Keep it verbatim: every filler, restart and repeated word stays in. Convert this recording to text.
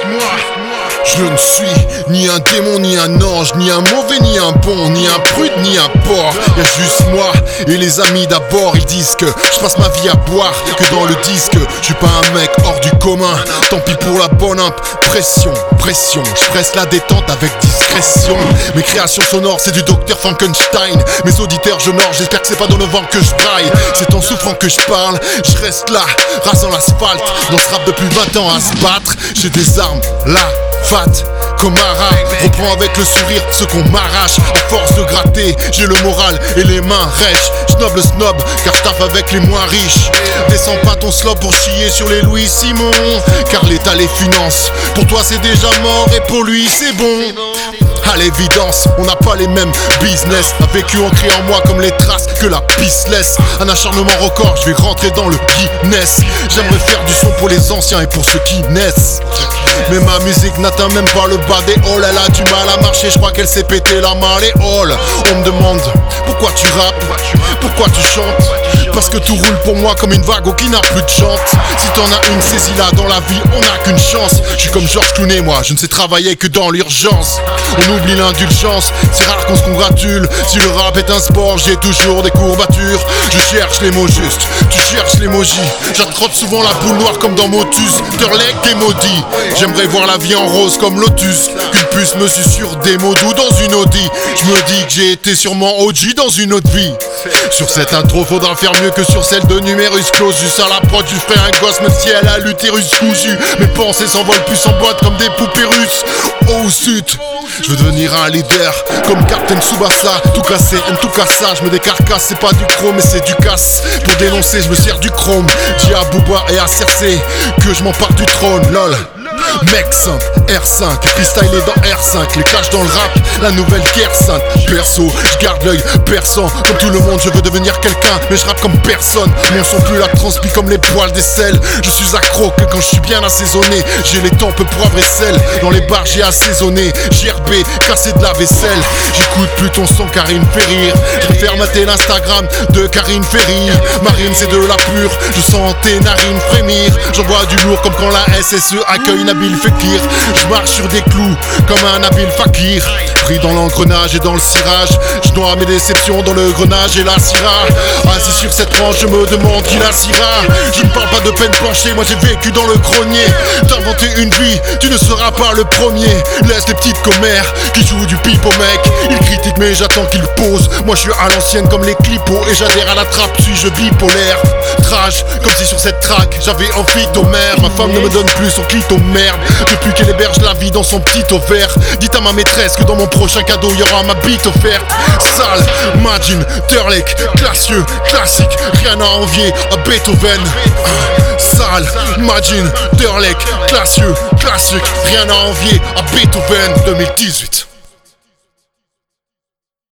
Je ne suis ni un démon, ni un ange, ni un mauvais, ni un bon, ni un prude, ni un porc. Y'a juste moi et les amis d'abord. Ils disent que je passe ma vie à boire, que dans le disque je suis pas un mec hors du commun. Tant pis pour la bonne impression, pression. Je presse la détente avec discrétion. Mes créations sonores c'est du docteur Frankenstein. Mes auditeurs j'honore, j'espère que c'est pas dans le vent que je braille. C'est en souffrant que je parle, je reste là, rasant l'asphalte. Dans ce rap depuis vingt ans à se battre. J'ai des armes là, fat comme Mara. Reprends avec le sourire ce qu'on m'arrache. À force de gratter, j'ai le moral et les mains rêches. J'nob le snob car j'taffe avec les moins riches. Descends pas ton slop pour chier sur les Louis Simon, car l'État les finance. Pour toi c'est déjà mort et pour lui c'est bon. À l'évidence, on n'a pas les mêmes business. A vécu ancré en moi comme les traces que la piste laisse. Un acharnement record, je vais rentrer dans le Guinness. J'aimerais faire du son pour les anciens et pour ceux qui naissent. Mais ma musique n'atteint même pas le bas des halls. Elle a du mal à marcher, je crois qu'elle s'est pété la malle et all. On me demande pourquoi tu rappes, pourquoi tu chantes. Parce que tout roule pour moi comme une vague qui n'a plus de chante. Si t'en as une, saisis-la, dans la vie on n'a qu'une chance. Je suis comme Georges Clooney, moi je ne sais travailler que dans l'urgence. On oublie l'indulgence, c'est rare qu'on se congratule. Si le rap est un sport, j'ai toujours des courbatures. Je cherche les mots justes, tu cherches l'emoji. J'attrotte souvent la boule noire comme dans Motus. Turlek est maudit, j'aimerais voir la vie en rose comme Lotus. Qu'une puce me susurre des mots doux dans une Audi. Je me dis que j'ai été sûrement O G dans une autre vie. Sur cette intro faudra faire mieux que sur celle de Numerus Clausus. À la prod je ferai un gosse même si elle a l'utérus cousu. Mes pensées s'envolent plus en boîte comme des poupées russes. Au sud, je veux devenir un leader comme Captain Tsubasa. Tout casser, aime tout cassage, je me décarcasse. C'est pas du chrome mais c'est du casse. Pour dénoncer je me sers du chrome. Dis à Booba et à Cersei que je m'empare du trône, lol. Mec simple, R cinq, freestyle est dans R cinq. Les clashs dans le rap, la nouvelle guerre sainte. Perso, je garde l'œil perçant. Comme tout le monde je veux devenir quelqu'un, mais je rappe comme personne. Mon son plus la transpi comme les poils des selles. Je suis accro que quand je suis bien assaisonné. J'ai les tempes poivre et sel. Dans les bars j'ai assaisonné, G R B, cassé de la vaisselle. J'écoute plus ton son car il me fait rire. Je préfère mater l'Instagram de Karine Ferry. Marine c'est de la pure, je sens tes narines frémir. J'envoie du lourd comme quand la S S E accueille Nabil Fekir. Je marche sur des clous comme un Nabil Fakir. Pris dans l'engrenage et dans le cirage, je noie mes déceptions dans le grenage et la syrah. Assis sur cette tranche, je me demande qui la syrah. Je ne parle pas de peine planchée, moi j'ai vécu dans le grenier. T'inventer une vie, tu ne seras pas le premier. Laisse les petites commères qui jouent du pipeau mec. Ils critiquent mais j'attends qu'ils posent. Moi je suis à l'ancienne comme les clipos et j'adhère à la trappe, suis-je bipolaire. Trage, comme si sur cette track j'avais amphithéomère. Ma femme ne me donne plus son clito merde depuis qu'elle héberge la vie dans son petit ovaire. Dites à ma maîtresse que dans mon prochain cadeau il y aura ma bite offerte. Sale, Imagine, Turlek, classieux, classique, rien à envier à Beethoven. Sale, Imagine, Turlek, classieux, classique, rien à envier à Beethoven. Deux mille dix-huit.